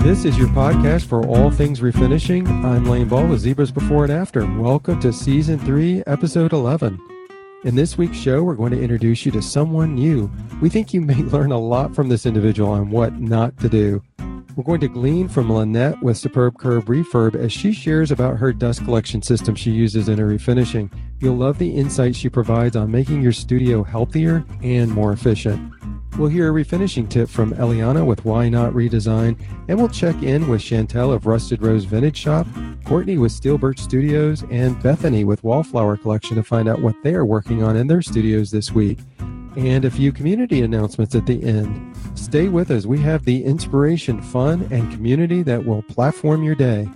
This is your podcast for all things refinishing. I'm Lane Ball with Zebras Before and After. Welcome to Season 3, Episode 11. In this week's show, we're going to introduce you to someone new. We think you may learn a lot from this individual on what not to do. We're going to glean from Lynette with Superb Curb Refurb as she shares about her dust collection system she uses in her refinishing. You'll love the insight she provides on making your studio healthier and more efficient. We'll hear a refinishing tip from Eliana with Why Not Redesign, and we'll check in with Chantel of Rusted Rose Vintage Shop, Courtney with Steel Birch Studios, and Bethany with Wallflower Collection to find out what they are working on in their studios this week. And a few community announcements at the end. Stay with us. We have the inspiration, fun, and community that will platform your day.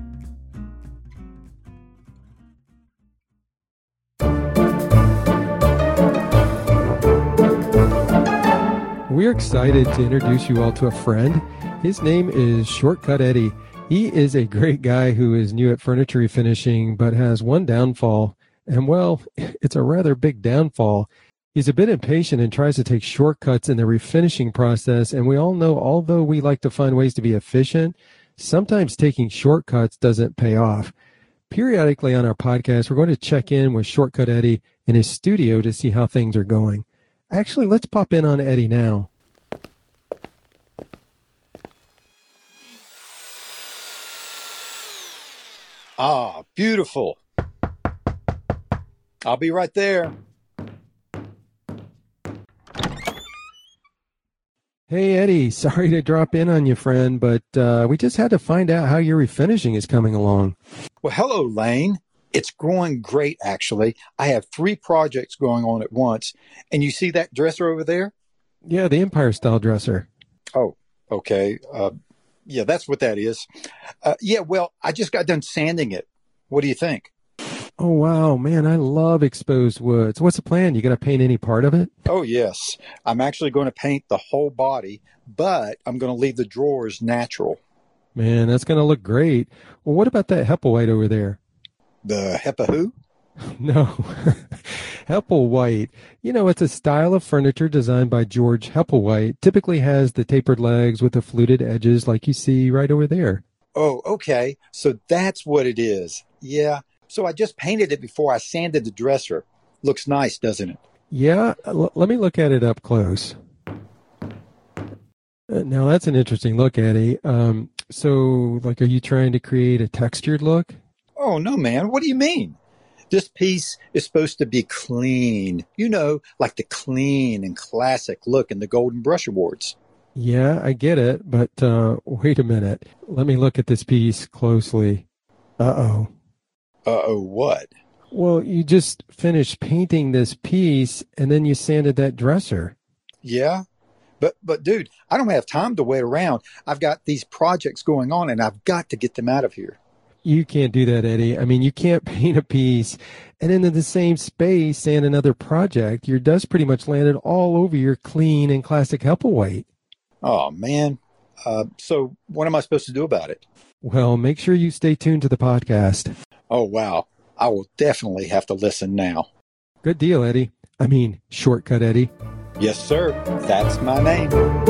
We're excited to introduce you all to a friend. His name is Shortcut Eddie. He is a great guy who is new at furniture refinishing, but has one downfall. And well, it's a rather big downfall. He's a bit impatient and tries to take shortcuts in the refinishing process. And we all know, although we like to find ways to be efficient, sometimes taking shortcuts doesn't pay off. Periodically on our podcast, we're going to check in with Shortcut Eddie in his studio to see how things are going. Actually, let's pop in on Eddie now. Ah, beautiful. I'll be right there. Hey, Eddie, sorry to drop in on you, friend, but we just had to find out how your refinishing is coming along. Well, hello, Lane. It's going great, actually. I have 3 projects going on at once. And you see that dresser over there? Yeah, the Empire style dresser. Oh, okay. Yeah, that's what that is. Yeah, well, I just got done sanding it. What do you think? Oh, wow, man, I love exposed woods. What's the plan? You going to paint any part of it? Oh, yes. I'm actually going to paint the whole body, but I'm going to leave the drawers natural. Man, that's going to look great. Well, what about that Hepplewhite over there? The HEPA who? No, Hepplewhite. You know, it's a style of furniture designed by George Hepplewhite. Typically has the tapered legs with the fluted edges like you see right over there. Oh, okay. So that's what it is. Yeah. So I just painted it before I sanded the dresser. Looks nice, doesn't it? Yeah, let me look at it up close. Now, that's an interesting look, Eddie. So, like, are you trying to create a textured look? Oh, no, man. What do you mean? This piece is supposed to be clean. You know, like the clean and classic look in the Golden Brush Awards. Yeah, I get it. But wait a minute. Let me look at this piece closely. Uh-oh. Uh-oh, what? Well, you just finished painting this piece, and then you sanded that dresser. Yeah? But dude, I don't have time to wait around. I've got these projects going on, and I've got to get them out of here. You can't do that, Eddie. I mean, you can't paint a piece and then in the same space and another project. Your dust pretty much landed all over your clean and classic Hepplewhite. Oh, man. So what am I supposed to do about it? Well, make sure you stay tuned to the podcast. Oh, wow. I will definitely have to listen now. Good deal, Eddie. I mean, Shortcut Eddie. Yes, sir. That's my name.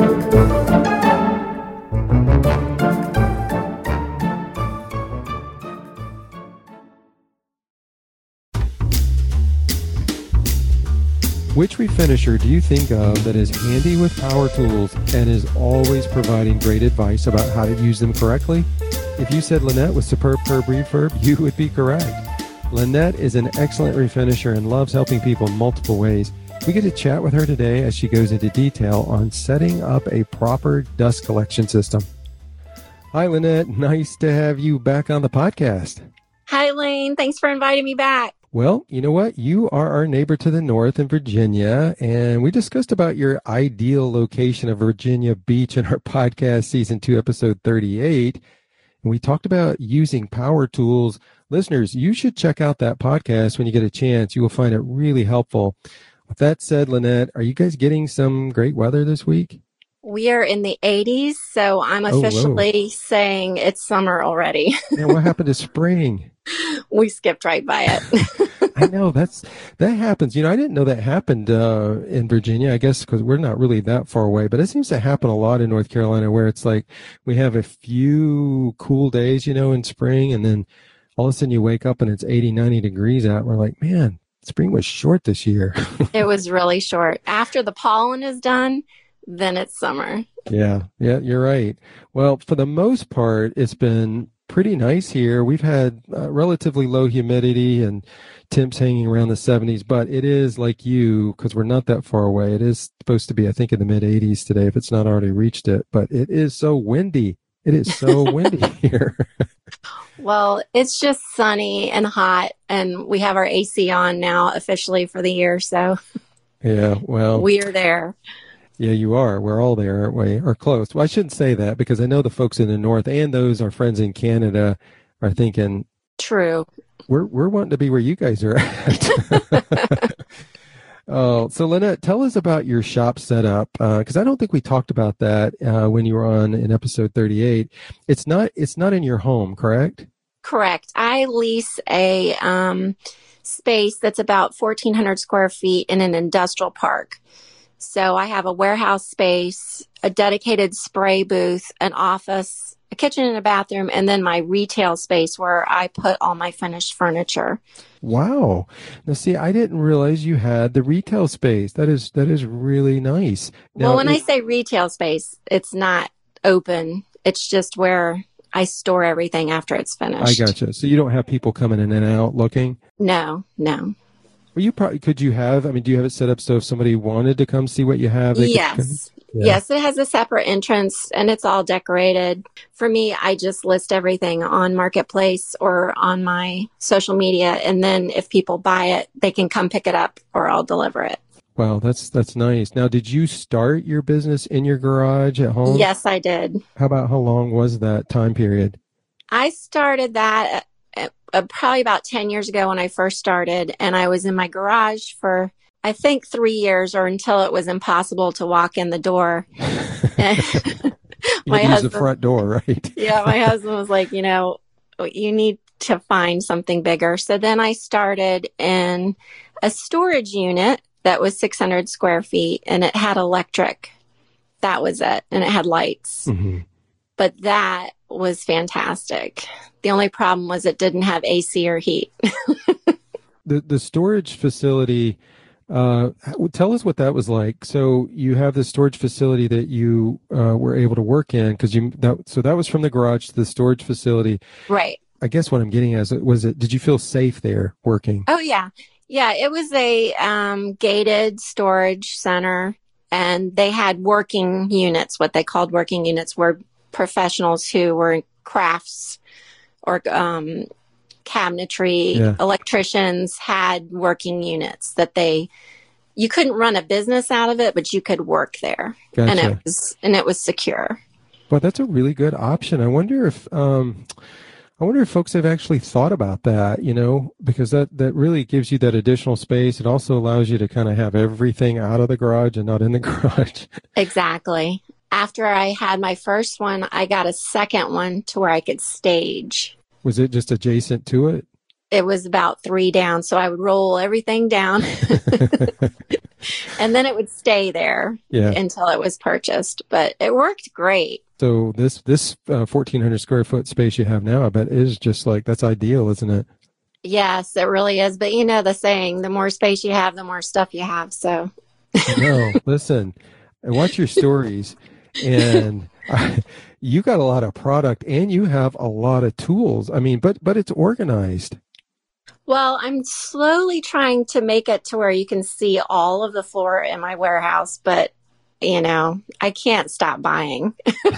Which refinisher do you think of that is handy with power tools and is always providing great advice about how to use them correctly? If you said Lynette with Superb Curb Refurb, you would be correct. Lynette is an excellent refinisher and loves helping people in multiple ways. We get to chat with her today as she goes into detail on setting up a proper dust collection system. Hi, Lynette. Nice to have you back on the podcast. Hi, Lane. Thanks for inviting me back. Well, you know what? You are our neighbor to the north in Virginia, and we discussed about your ideal location of Virginia Beach in our podcast, Season 2, Episode 38. And we talked about using power tools. Listeners, you should check out that podcast when you get a chance. You will find it really helpful. With that said, Lynette, are you guys getting some great weather this week? We are in the 80s, so I'm officially saying it's summer already. Man, what happened to spring? We skipped right by it. I know that happens. I didn't know that happened in Virginia, I guess, because we're not really that far away, but it seems to happen a lot in North Carolina where it's like we have a few cool days, in spring, and then all of a sudden you wake up and it's 80, 90 degrees out. And we're like, man, spring was short this year. It was really short. After the pollen is done, then it's summer. Yeah, you're right. Well, for the most part, it's been pretty nice here. We've had relatively low humidity and temps hanging around the 70s, but it is like you, because we're not that far away. It is supposed to be, I think, in the mid 80s today, if it's not already reached it, but it is so windy. It is so windy here. Well, it's just sunny and hot, and we have our AC on now officially for the year, so yeah, well, we're there. Yeah, you are. We're all there, aren't we? Or close. Well, I shouldn't say that because I know the folks in the north and those our friends in Canada are thinking, true. We're wanting to be where you guys are at. Oh, so Lynette, tell us about your shop setup because I don't think we talked about that when you were on in episode 38. It's not in your home, correct? Correct. I lease a space that's about 1,400 square feet in an industrial park. So I have a warehouse space, a dedicated spray booth, an office, a kitchen and a bathroom, and then my retail space where I put all my finished furniture. Wow. Now, see, I didn't realize you had the retail space. That is really nice. Now, well, when I say retail space, it's not open. It's just where I store everything after it's finished. I gotcha. So you don't have people coming in and out looking? No. Well, do you have it set up so if somebody wanted to come see what you have? Yes. Yeah. Yes, it has a separate entrance and it's all decorated. For me, I just list everything on Marketplace or on my social media. And then if people buy it, they can come pick it up or I'll deliver it. Wow, that's nice. Now, did you start your business in your garage at home? Yes, I did. How long was that time period? I started that probably about 10 years ago when I first started. And I was in my garage for, I think, 3 years or until it was impossible to walk in the door. My husband, the front door, right? Yeah, my husband was like, you need to find something bigger. So then I started in a storage unit that was 600 square feet and it had electric. That was it. And it had lights. Mm-hmm. But that was fantastic. The only problem was it didn't have AC or heat. The storage facility, tell us what that was like. So you have the storage facility that you were able to work in because that was from the garage to the storage facility. Right. I guess what I'm getting at did you feel safe there working? Oh, yeah. Yeah, it was a gated storage center and they had working units. What they called working units were professionals who were in crafts or cabinetry, electricians had working units that you couldn't run a business out of it, but you could work there. Gotcha. And it was secure. Well, that's a really good option. I wonder if folks have actually thought about that, because that really gives you that additional space. It also allows you to kind of have everything out of the garage and not in the garage. Exactly. After I had my first one, I got a second one to where I could stage. Was it just adjacent to it? It was about 3 down. So I would roll everything down and then it would stay there until it was purchased. But it worked great. So this 1,400 square foot space you have now, I bet is just that's ideal, isn't it? Yes, it really is. But the saying, the more space you have, the more stuff you have. So no, listen, I watch your stories and you got a lot of product and you have a lot of tools. I mean, but it's organized. Well, I'm slowly trying to make it to where you can see all of the floor in my warehouse, but I can't stop buying.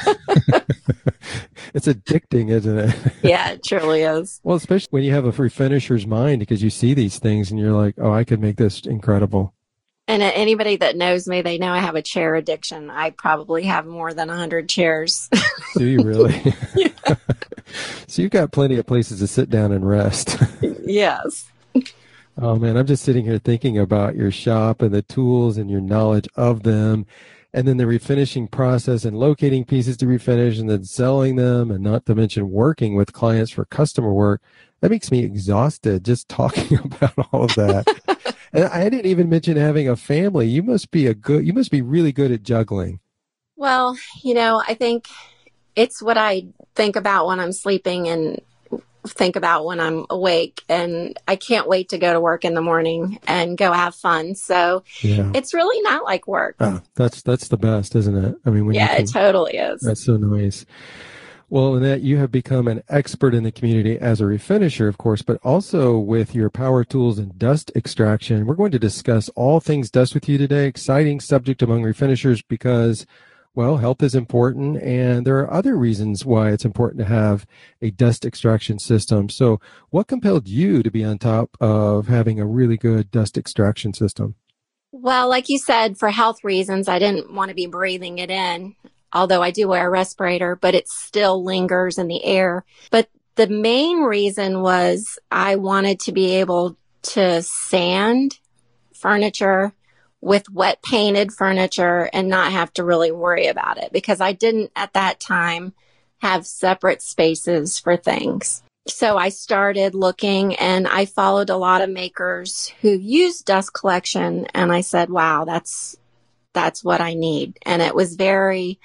It's addicting, isn't it? Yeah, it truly is. Well, especially when you have a refinisher's mind because you see these things and you're like, oh, I could make this incredible. And anybody that knows me, they know I have a chair addiction. I probably have more than 100 chairs. Do you really? Yeah. So you've got plenty of places to sit down and rest. Yes. Oh, man, I'm just sitting here thinking about your shop and the tools and your knowledge of them. and then the refinishing process and locating pieces to refinish and then selling them, and not to mention working with clients for customer work. That makes me exhausted just talking about all of that. And I didn't even mention having a family. You must be really good at juggling. Well, I think it's what I think about when I'm sleeping and think about when I'm awake, and I can't wait to go to work in the morning and go have fun. So It's really not like work. Oh, that's the best, isn't it? I mean, it totally is. That's so nice. Well, Annette, you have become an expert in the community as a refinisher, of course, but also with your power tools and dust extraction. We're going to discuss all things dust with you today. Exciting subject among refinishers because, well, health is important, and there are other reasons why it's important to have a dust extraction system. So what compelled you to be on top of having a really good dust extraction system? Well, like you said, for health reasons, I didn't want to be breathing it in, although I do wear a respirator, but it still lingers in the air. But the main reason was I wanted to be able to sand furniture with wet painted furniture and not have to really worry about it, because I didn't at that time have separate spaces for things. So I started looking, and I followed a lot of makers who use dust collection, and I said, wow, that's what I need. And it was very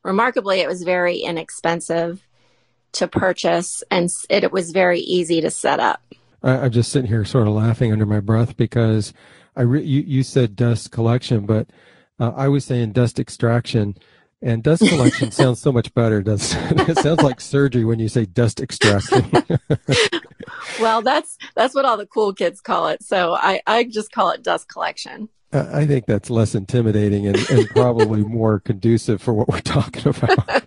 inexpensive to purchase, and it was very easy to set up. I'm just sitting here sort of laughing under my breath because you said dust collection, but I was saying dust extraction, and dust collection sounds so much better. It sounds like surgery when you say dust extraction. Well, that's what all the cool kids call it. So I just call it dust collection. I think that's less intimidating and probably more conducive for what we're talking about.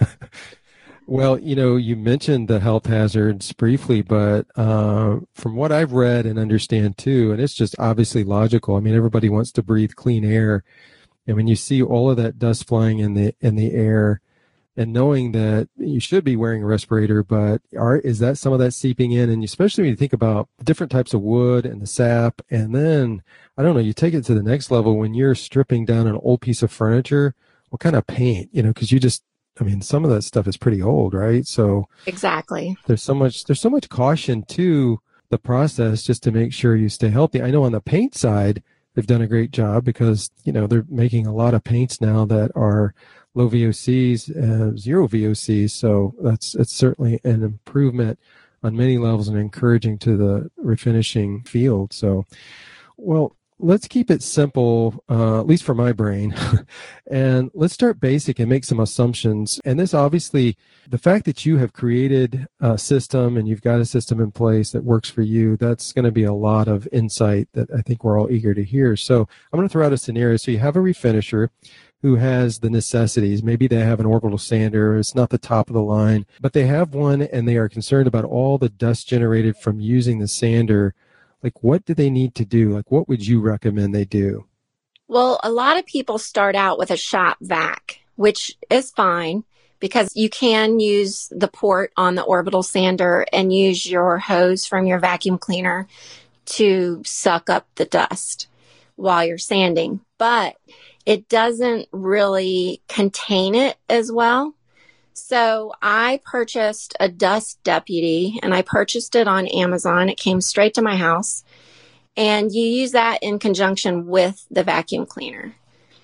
Well, you mentioned the health hazards briefly, but from what I've read and understand too, and it's just obviously logical. I mean, everybody wants to breathe clean air. And when you see all of that dust flying in the air, and knowing that you should be wearing a respirator, but is that some of that seeping in? And especially when you think about the different types of wood and the sap, and then, I don't know, you take it to the next level when you're stripping down an old piece of furniture, what kind of paint, because some of that stuff is pretty old, right? So exactly. There's so much caution to the process just to make sure you stay healthy. I know on the paint side, they've done a great job because, they're making a lot of paints now that are low VOCs, zero VOCs. So it's certainly an improvement on many levels and encouraging to the refinishing field. So, well, let's keep it simple, at least for my brain, and let's start basic and make some assumptions. And this obviously, the fact that you have created a system and you've got a system in place that works for you, that's going to be a lot of insight that I think we're all eager to hear. So I'm going to throw out a scenario. So you have a refinisher who has the necessities. Maybe they have an orbital sander. It's not the top of the line, but they have one and they are concerned about all the dust generated from using the sander. Like, what do they need to do? Like, what would you recommend they do? Well, a lot of people start out with a shop vac, which is fine because you can use the port on the orbital sander and use your hose from your vacuum cleaner to suck up the dust while you're sanding. But it doesn't really contain it as well. So I purchased a dust deputy, and I purchased it on Amazon. It came straight to my house, and you use that in conjunction with the vacuum cleaner.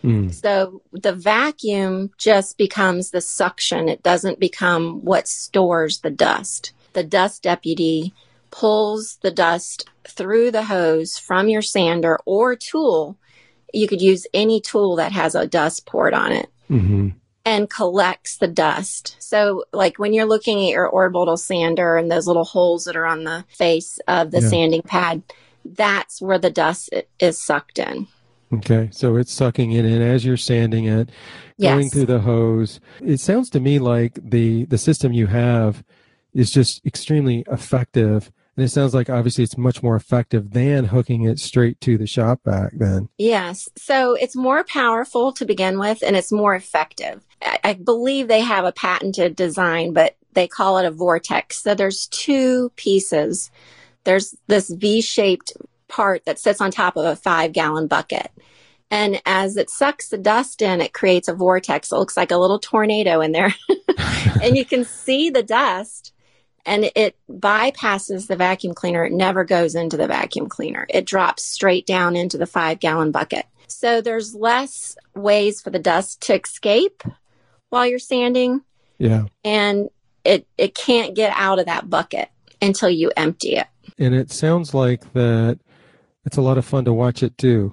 So the vacuum just becomes the suction. It doesn't become what stores the dust. The dust deputy pulls the dust through the hose from your sander or tool. You could use any tool that has a dust port on it. Mm-hmm. And collects the dust. So like when you're looking at your orbital sander and those little holes that are on the face of the sanding pad, that's where the dust is sucked in. Okay. So it's sucking it in as you're sanding it, going through the hose. It sounds to me like the system you have is just extremely effective. And it sounds like obviously it's much more effective than hooking it straight to the shop vac then. Yes. So it's more powerful to begin with, and it's more effective. I believe they have a patented design, but they call it a vortex. So there's two pieces. There's this V-shaped part that sits on top of a 5-gallon bucket. And as it sucks the dust in, it creates a vortex. It looks like a little tornado in there. And you can see the dust, and it bypasses the vacuum cleaner. It never goes into the vacuum cleaner. It drops straight down into the 5-gallon bucket. So there's less ways for the dust to escape while you're sanding. Yeah. And it can't get out of that bucket until you empty it. And it sounds like that it's a lot of fun to watch it too.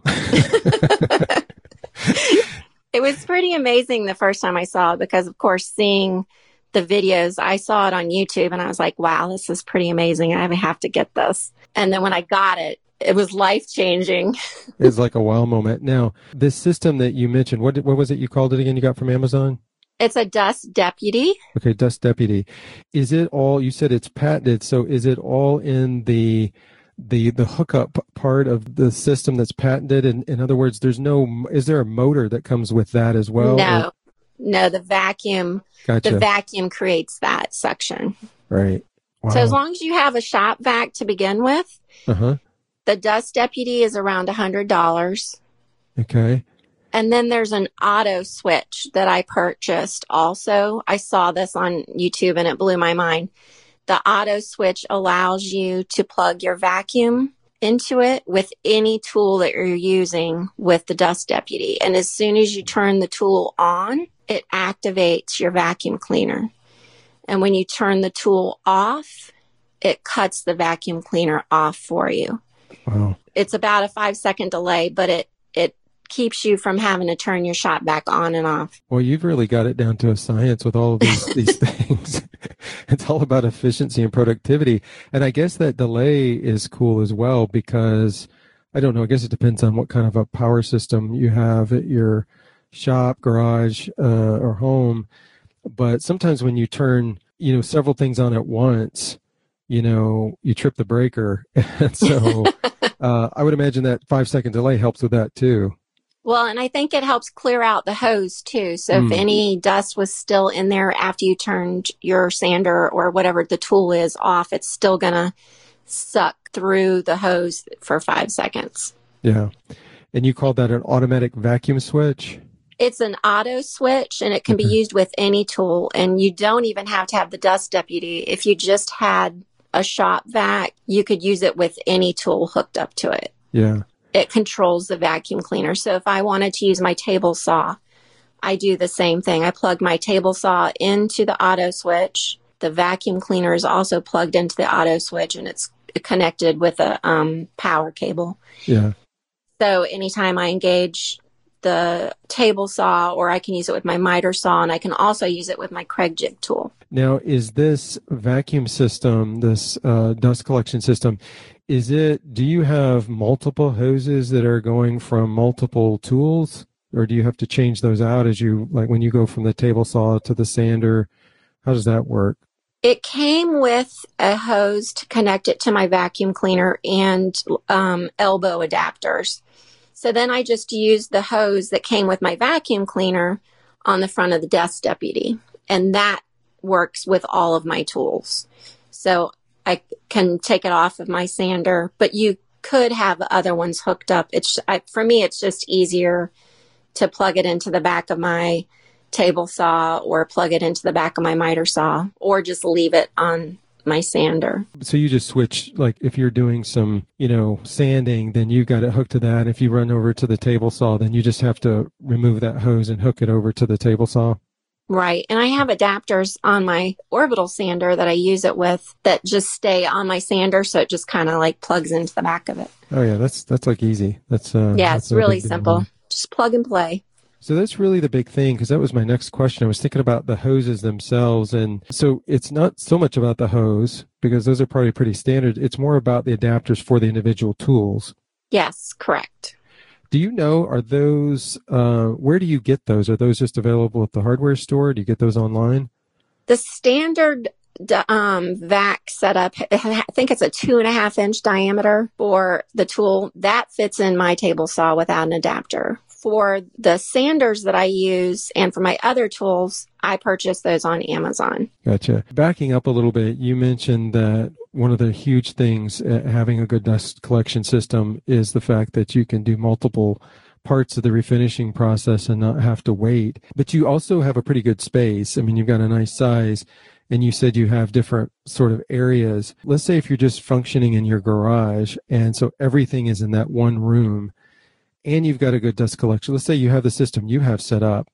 It was pretty amazing the first time I saw it because, of course, seeing the videos, I saw it on YouTube and I was like, wow, this is pretty amazing. I have to get this. And then when I got it, it was life-changing. It's like a wow moment. Now, this system that you mentioned, what was it you called it again? You got from Amazon? It's a Dust Deputy. Okay, Dust Deputy. Is it all, you said it's patented, so is it all in the hookup part of the system that's patented? In other words, is there a motor that comes with that as well? No, the vacuum. Gotcha. The vacuum creates that suction. Right. Wow. So as long as you have a shop vac to begin with, the Dust Deputy is around $100. Okay. And then there's an auto switch that I purchased also. I saw this on YouTube and it blew my mind. The auto switch allows you to plug your vacuum into it with any tool that you're using with the Dust Deputy. And as soon as you turn the tool on, it activates your vacuum cleaner. And when you turn the tool off, it cuts the vacuum cleaner off for you. Wow. It's about a 5-second delay, but it keeps you from having to turn your shop back on and off. Well, you've really got it down to a science with all of these things. It's all about efficiency and productivity. And I guess that delay is cool as well because, I don't know, I guess it depends on what kind of a power system you have at your shop, garage, or home. But sometimes when you turn, several things on at once, you trip the breaker. And so I would imagine that 5-second delay helps with that too. Well, and I think it helps clear out the hose too. So if any dust was still in there after you turned your sander or whatever the tool is off, it's still going to suck through the hose for 5 seconds. Yeah. And you called that an automatic vacuum switch? It's an auto switch and it can be used with any tool. And you don't even have to have the Dust Deputy. If you just had a shop vac, you could use it with any tool hooked up to it. Yeah. It controls the vacuum cleaner. So if I wanted to use my table saw, I do the same thing. I plug my table saw into the auto switch. The vacuum cleaner is also plugged into the auto switch and it's connected with a power cable. Yeah. So anytime I engage the table saw, or I can use it with my miter saw, and I can also use it with my Kreg jig tool. Now, is this vacuum system, this dust collection system, do you have multiple hoses that are going from multiple tools, or do you have to change those out when you go from the table saw to the sander? How does that work? It came with a hose to connect it to my vacuum cleaner and elbow adapters. So then I just used the hose that came with my vacuum cleaner on the front of the Dust Deputy. And that works with all of my tools. So I can take it off of my sander, but you could have other ones hooked up. For me, it's just easier to plug it into the back of my table saw or plug it into the back of my miter saw or just leave it on my sander. So you just switch, like if you're doing some, sanding, then you got it hooked to that. If you run over to the table saw, then you just have to remove that hose and hook it over to the table saw. Right. And I have adapters on my orbital sander that I use it with that just stay on my sander. So it just kind of like plugs into the back of it. Oh yeah. That's like easy. It's really simple. Just plug and play. So that's really the big thing, because that was my next question. I was thinking about the hoses themselves. And so it's not so much about the hose, because those are probably pretty standard. It's more about the adapters for the individual tools. Yes, correct. Do you know, are those, where do you get those? Are those just available at the hardware store? Do you get those online? The standard vac setup, I think it's a 2.5-inch diameter for the tool. That fits in my table saw without an adapter. For the sanders that I use and for my other tools, I purchase those on Amazon. Gotcha. Backing up a little bit, you mentioned that one of the huge things at having a good dust collection system is the fact that you can do multiple parts of the refinishing process and not have to wait. But you also have a pretty good space. I mean, you've got a nice size, and you said you have different sort of areas. Let's say if you're just functioning in your garage, and so everything is in that one room, and you've got a good dust collection. Let's say you have the system you have set up.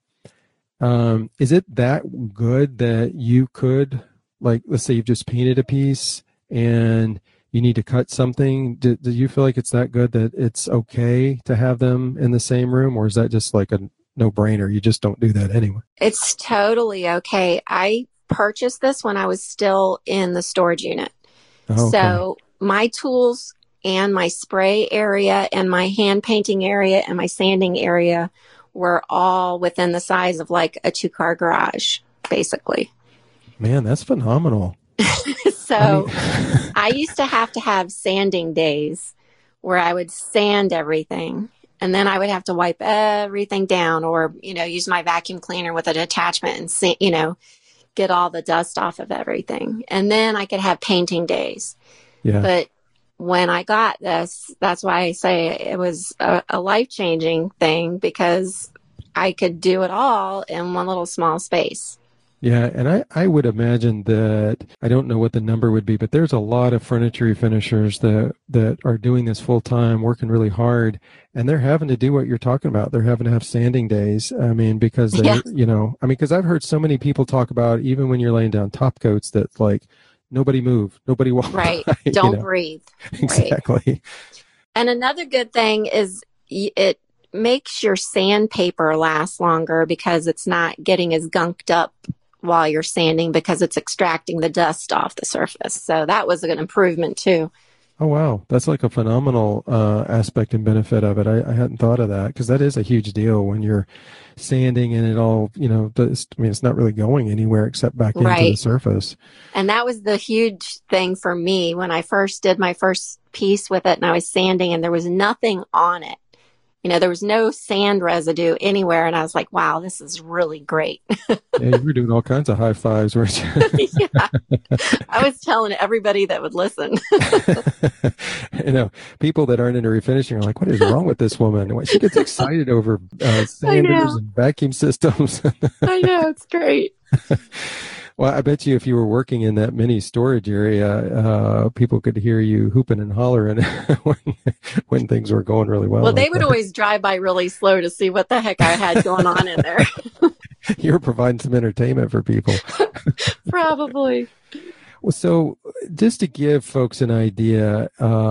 Is it that good that you could, like, let's say you've just painted a piece and you need to cut something? Do you feel like it's that good that it's okay to have them in the same room, or is that just like a no-brainer? You just don't do that anyway. It's totally okay. I purchased this when I was still in the storage unit. Oh, okay. So my tools and my spray area and my hand painting area and my sanding area were all within the size of like a 2-car garage, basically. Man, that's phenomenal. So I used to have sanding days where I would sand everything, and then I would have to wipe everything down, or, use my vacuum cleaner with an attachment and, get all the dust off of everything. And then I could have painting days. Yeah. But when I got this, that's why I say it was a life-changing thing, because I could do it all in one little small space. Yeah, and I would imagine that, I don't know what the number would be, but there's a lot of furniture refinishers that are doing this full time, working really hard, and they're having to do what you're talking about. They're having to have sanding days. I mean, because they, because I've heard so many people talk about, even when you're laying down top coats, that like, nobody move, nobody walk. Right. Don't breathe. Exactly. Right. And another good thing is it makes your sandpaper last longer, because it's not getting as gunked up while you're sanding, because it's extracting the dust off the surface. So that was an improvement too. Oh, wow. That's like a phenomenal aspect and benefit of it. I hadn't thought of that, because that is a huge deal when you're sanding and it all, it's not really going anywhere except back into the surface. And that was the huge thing for me when I first did my first piece with it, and I was sanding and there was nothing on it. There was no sand residue anywhere. And I was like, wow, this is really great. Yeah, you were doing all kinds of high fives, weren't you? Yeah. I was telling everybody that would listen. People that aren't into refinishing are like, what is wrong with this woman? She gets excited over sanders and vacuum systems. I know, it's great. Well, I bet you if you were working in that mini storage area, people could hear you hooping and hollering when things were going really well. Well, they would always drive by really slow to see what the heck I had going on in there. You were providing some entertainment for people. Probably. Well, so just to give folks an idea,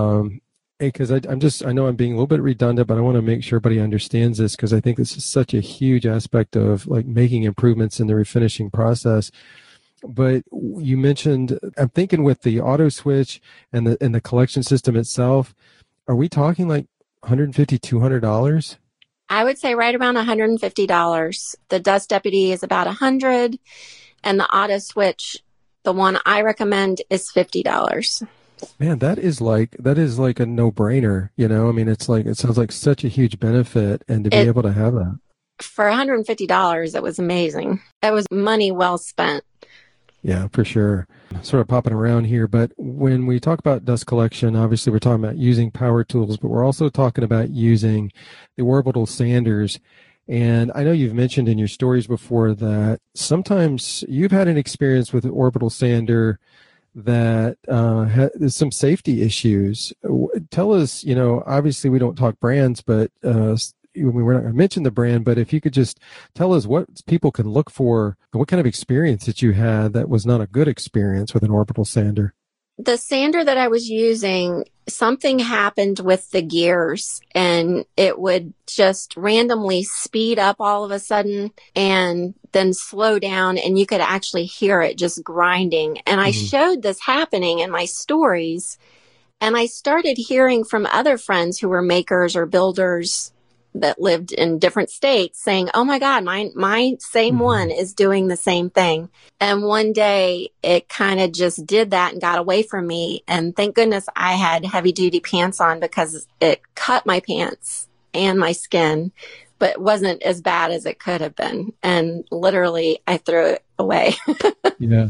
because I know I'm being a little bit redundant, but I want to make sure everybody understands this, because I think this is such a huge aspect of like making improvements in the refinishing process. But you mentioned, I'm thinking with the auto switch and the collection system itself, are we talking like $150, $200? I would say right around $150. The Dust Deputy is about $100, and the auto switch, the one I recommend, is $50. Man, that is like a no-brainer. It sounds like such a huge benefit, and to be able to have that for $150, it was amazing. It was money well spent. Yeah, for sure. Sort of popping around here, but when we talk about dust collection, obviously we're talking about using power tools, but we're also talking about using the orbital sanders. And I know you've mentioned in your stories before that sometimes you've had an experience with an orbital sander that there's some safety issues. Tell us, obviously we don't talk brands, but we're not going to mention the brand, but if you could just tell us what people can look for, what kind of experience that you had that was not a good experience with an orbital sander. The sander that I was using, something happened with the gears, and it would just randomly speed up all of a sudden and then slow down, and you could actually hear it just grinding. And I showed this happening in my stories, and I started hearing from other friends who were makers or builders that lived in different states saying, oh my God, my same one is doing the same thing. And one day it kind of just did that and got away from me. And thank goodness I had heavy duty pants on, because it cut my pants and my skin, but wasn't as bad as it could have been. And literally I threw it away. Yeah.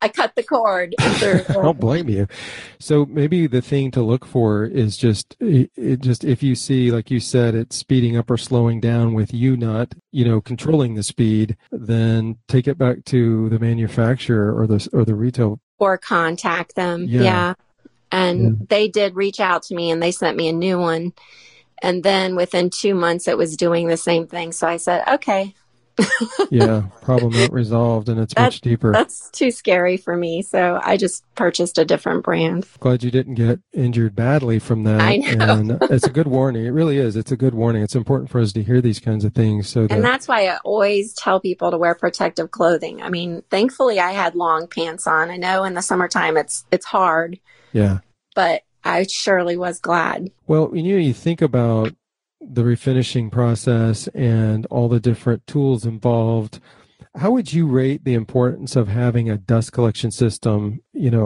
I cut the cord. I don't blame you. So maybe the thing to look for is just if you see, like you said, it's speeding up or slowing down with you not, controlling the speed, then take it back to the manufacturer or the retail. Or contact them. Yeah. And they did reach out to me and they sent me a new one. And then within 2 months, it was doing the same thing. So I said, okay. Yeah, problem not resolved, and it's much deeper. That's too scary for me. So I just purchased a different brand. Glad you didn't get injured badly from that. I know. And it's a good warning. It really is. It's a good warning. It's important for us to hear these kinds of things. And that's why I always tell people to wear protective clothing. I mean, thankfully I had long pants on. I know in the summertime it's hard. Yeah. But I surely was glad. Well, you think about the refinishing process and all the different tools involved. How would you rate the importance of having a dust collection system?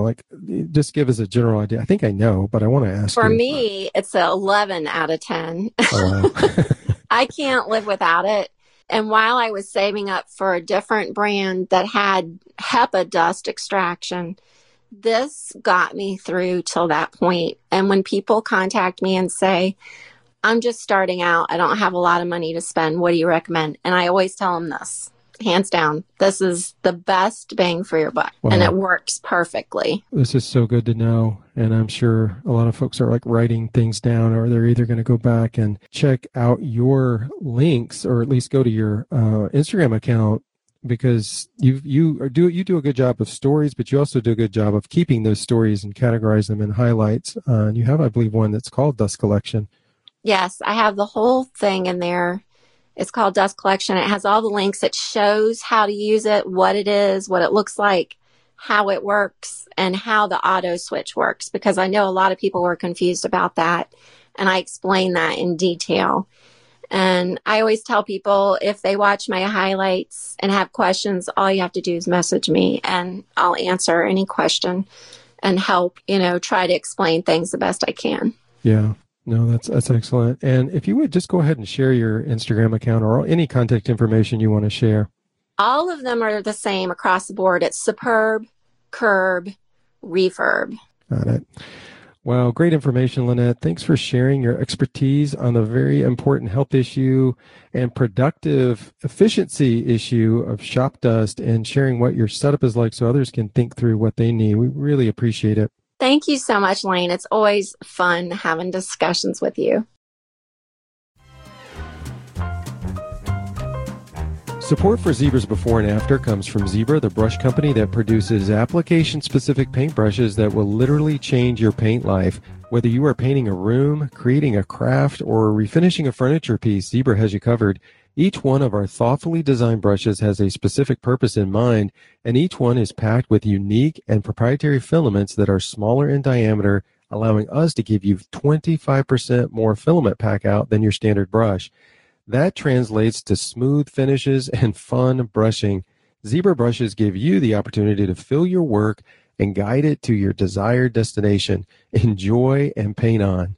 Just give us a general idea. I think I know, but I want to ask For me, it's an 11 out of 10. Oh, wow. I can't live without it. And while I was saving up for a different brand that had HEPA dust extraction, this got me through till that point. And when people contact me and say, I'm just starting out, I don't have a lot of money to spend, what do you recommend? And I always tell them this, hands down, this is the best bang for your buck. Wow. And it works perfectly. This is so good to know. And I'm sure a lot of folks are writing things down, or they're either going to go back and check out your links, or at least go to your Instagram account, because you do a good job of stories, but you also do a good job of keeping those stories and categorize them in highlights. And you have, I believe, one that's called Dust Collection. Yes, I have the whole thing in there. It's called Dust Collection. It has all the links. It shows how to use it, what it is, what it looks like, how it works, and how the auto switch works, because I know a lot of people were confused about that. And I explain that in detail. And I always tell people, if they watch my highlights and have questions, all you have to do is message me and I'll answer any question and help, try to explain things the best I can. Yeah. No, that's excellent. And if you would just go ahead and share your Instagram account or any contact information you want to share. All of them are the same across the board. It's Superb, Curb, Refurb. Got it. Wow, great information, Lynette. Thanks for sharing your expertise on the very important health issue and productive efficiency issue of shop dust, and sharing what your setup is like so others can think through what they need. We really appreciate it. Thank you so much, Lane. It's always fun having discussions with you. Support for Zebra's Before and After comes from Zebra, the brush company that produces application-specific paintbrushes that will literally change your paint life. Whether you are painting a room, creating a craft, or refinishing a furniture piece, Zebra has you covered. Each one of our thoughtfully designed brushes has a specific purpose in mind, and each one is packed with unique and proprietary filaments that are smaller in diameter, allowing us to give you 25% more filament pack out than your standard brush. That translates to smooth finishes and fun brushing. Zebra brushes give you the opportunity to fill your work and guide it to your desired destination. Enjoy and paint on.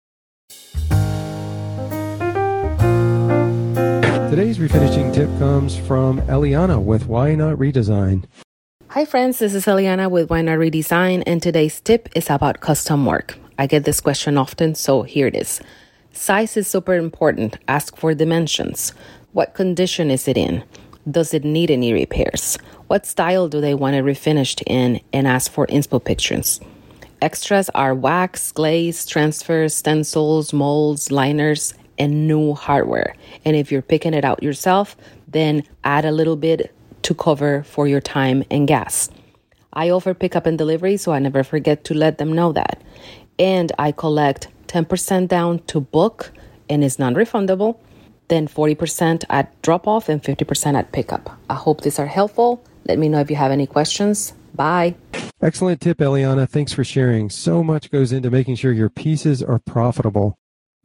Today's refinishing tip comes from Eliana with Why Not Redesign. Hi friends, this is Eliana with Why Not Redesign, and today's tip is about custom work. I get this question often, so here it is. Size is super important. Ask for dimensions. What condition is it in? Does it need any repairs? What style do they want it refinished in? And ask for inspo pictures. Extras are wax, glaze, transfers, stencils, molds, liners, and new hardware. And if you're picking it out yourself, then add a little bit to cover for your time and gas. I offer pickup and delivery, so I never forget to let them know that. And I collect 10% down to book, and it's non-refundable, then 40% at drop-off and 50% at pickup. I hope these are helpful. Let me know if you have any questions. Bye. Excellent tip, Eliana. Thanks for sharing. So much goes into making sure your pieces are profitable.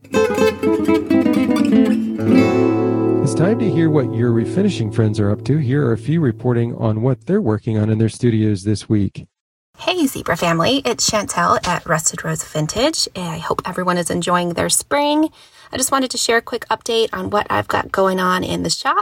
It's time to hear what your refinishing friends are up to. Here are a few reporting on what they're working on in their studios this week. Hey Zebra family, it's Chantel at Rusted Rose Vintage, and I hope everyone is enjoying their spring. I just wanted to share a quick update on what I've got going on in the shop.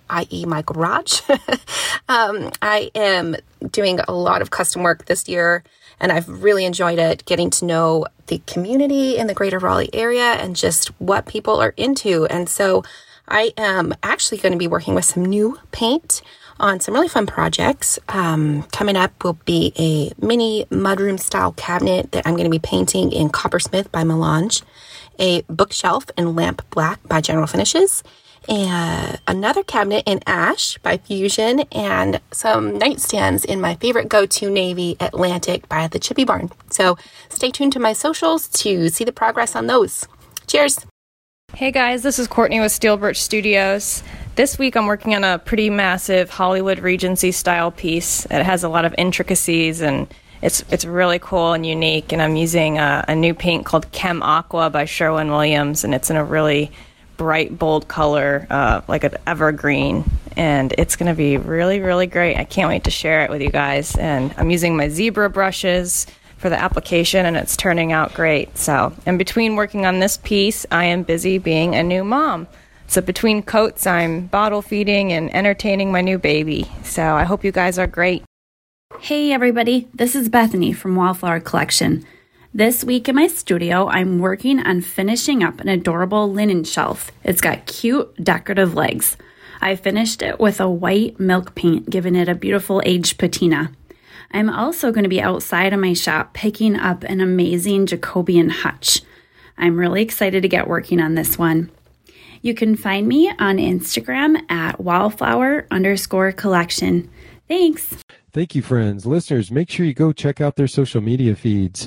i.e. my garage. I am doing a lot of custom work this year, and I've really enjoyed it, getting to know the community in the greater Raleigh area and just what people are into. And so I am actually going to be working with some new paint on some really fun projects. Coming up will be a mini mudroom style cabinet that I'm going to be painting in Coppersmith by Melange, a bookshelf in lamp black by General Finishes, and another cabinet in ash by Fusion, and some nightstands in my favorite go-to navy, Atlantic by the Chippy Barn. So stay tuned to my socials to see the progress on those. Cheers! Hey guys, this is Courtney with Steel Birch Studios. This week I'm working on a pretty massive Hollywood Regency style piece. It has a lot of intricacies and it's really cool and unique, and I'm using a new paint called Chem Aqua by Sherwin-Williams, and it's in a really bright, bold color, like an evergreen, and it's going to be really, really great. I can't wait to share it with you guys, and I'm using my zebra brushes for the application, and it's turning out great. So in between working on this piece, I am busy being a new mom. So between coats, I'm bottle feeding and entertaining my new baby. So I hope you guys are great. Hey everybody, this is Bethany from Wildflower Collection. This week in my studio, I'm working on finishing up an adorable linen shelf. It's got cute decorative legs. I finished it with a white milk paint, giving it a beautiful aged patina. I'm also going to be outside of my shop picking up an amazing Jacobean hutch. I'm really excited to get working on this one. You can find me on Instagram at wildflower_collection. Thanks. Thank you, friends. Listeners, make sure you go check out their social media feeds.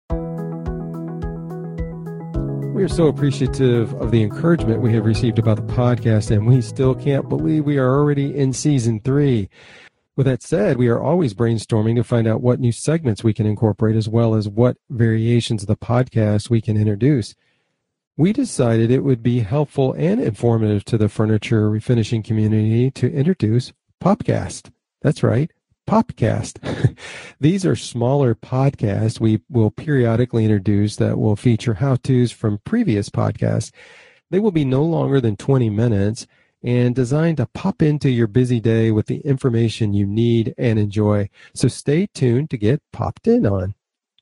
We are so appreciative of the encouragement we have received about the podcast, and we still can't believe we are already in season 3. With that said, we are always brainstorming to find out what new segments we can incorporate, as well as what variations of the podcast we can introduce. We decided it would be helpful and informative to the furniture refinishing community to introduce Popcast. That's right, Popcast. These are smaller podcasts we will periodically introduce that will feature how-tos from previous podcasts. They will be no longer than 20 minutes and designed to pop into your busy day with the information you need and enjoy. So stay tuned to get popped in on.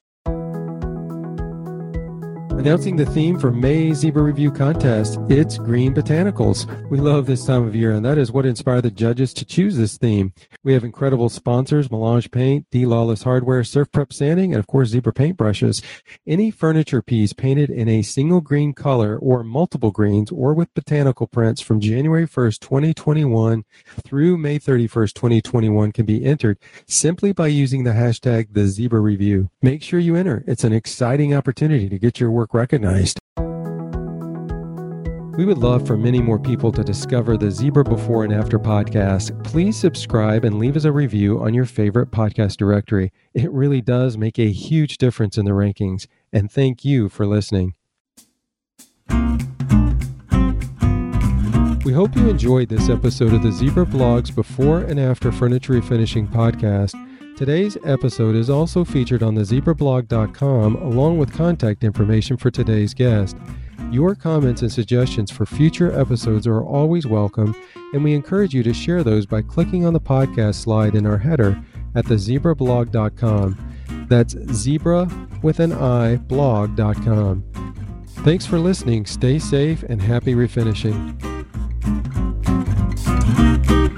Announcing the theme for May's Zebra Review Contest, it's Green Botanicals. We love this time of year, and that is what inspired the judges to choose this theme. We have incredible sponsors, Melange Paint, D Lawless Hardware, Surf Prep Sanding, and of course Zebra Paint Brushes. Any furniture piece painted in a single green color or multiple greens or with botanical prints from January 1st, 2021 through May 31st, 2021 can be entered simply by using the hashtag #TheZebraReview. Make sure you enter. It's an exciting opportunity to get your work recognized. We would love for many more people to discover the Zebra Before and After podcast. Please subscribe and leave us a review on your favorite podcast directory. It really does make a huge difference in the rankings. And thank you for listening. We hope you enjoyed this episode of the Zebra Blogs Before and After Furniture Refinishing podcast. Today's episode is also featured on thezebrablog.com along with contact information for today's guest. Your comments and suggestions for future episodes are always welcome, and we encourage you to share those by clicking on the podcast slide in our header at thezebrablog.com. That's zebra with an I, blog.com. Thanks for listening. Stay safe and happy refinishing.